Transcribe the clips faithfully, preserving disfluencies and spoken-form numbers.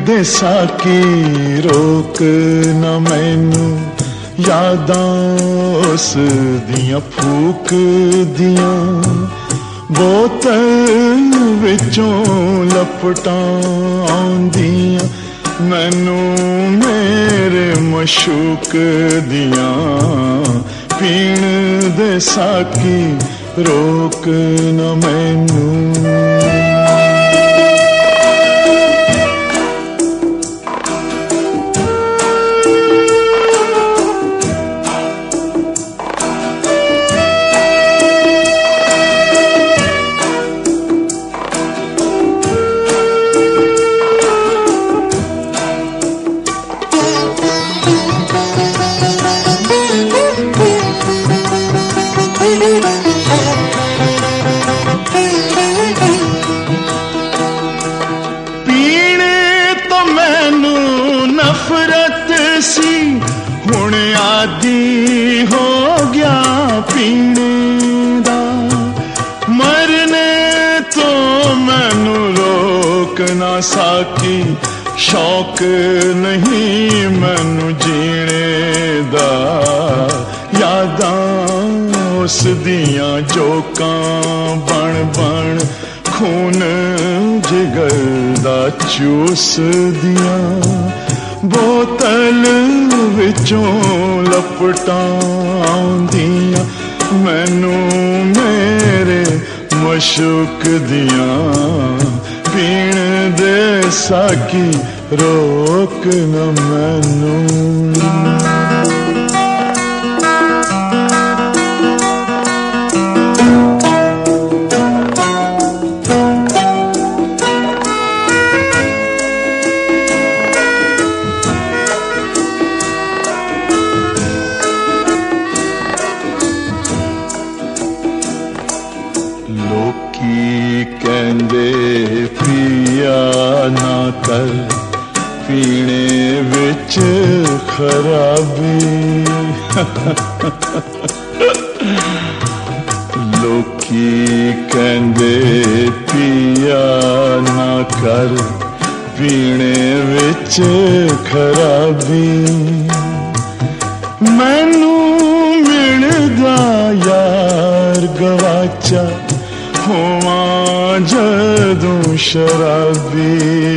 दे साकी रोक न मैनू यादां उस दियां फूक दियां बोतल विचों लपटां आउंदियां मैनू मेरे मशूक दियां पीण दे साकी रोक न मैनू। नफरत सी हुण आदी हो गया पीने दा मरने तो मैनू रोक ना साकी शौक नहीं मैनू जीने दा यादां उस दियां जोकां बन बन खून जिगर दा चूस दियां बोतल विचों लपटां आउंदियां मैनू मेरे मशूक दियां पीण दे साकी रोक न मैनू। लोकी कहंदे पिया ना कर पीने विच खराबी लोकी कहंदे पिया ना कर पीने विच खराबी मैनू मिलदा यार गवाचा होवां जदों शराबी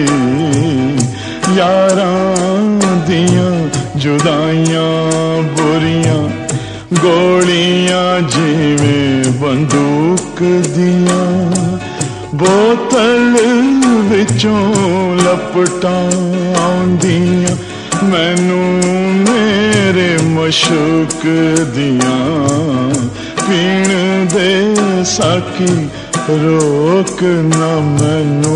यारां दियां जुदाइयां बुरियां गोलियां जिवें बंदूक दियां बोतल विचों लपटां आउंदियां मैनू मेरे मशूक दियां पीण दे साकी रोक न मैनू।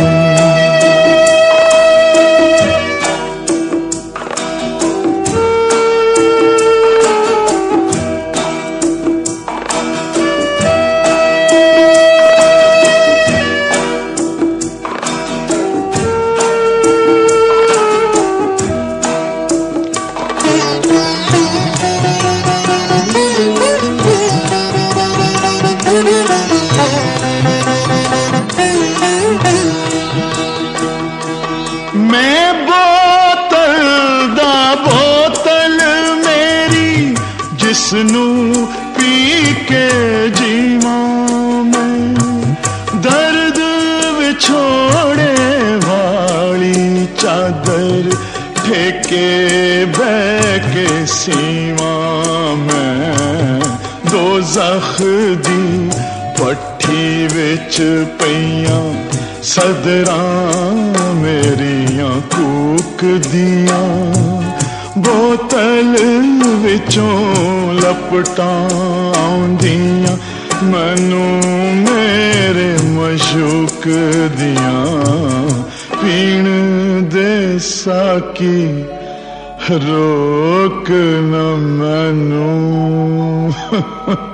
मैं बोतल दा बोतल मेरी जिसनू पी के जीवां मैं दर्द विछोड़े वाली चादर ठेके बह के सीवां मैं दोज़ख दी पट्ठी विच पईयां सदरां मेरियां कूक दियां बोतल विचों लपटां आउंदियां मैनू मेरे मशूक दियां पीण दे साकी रोक न मैनू।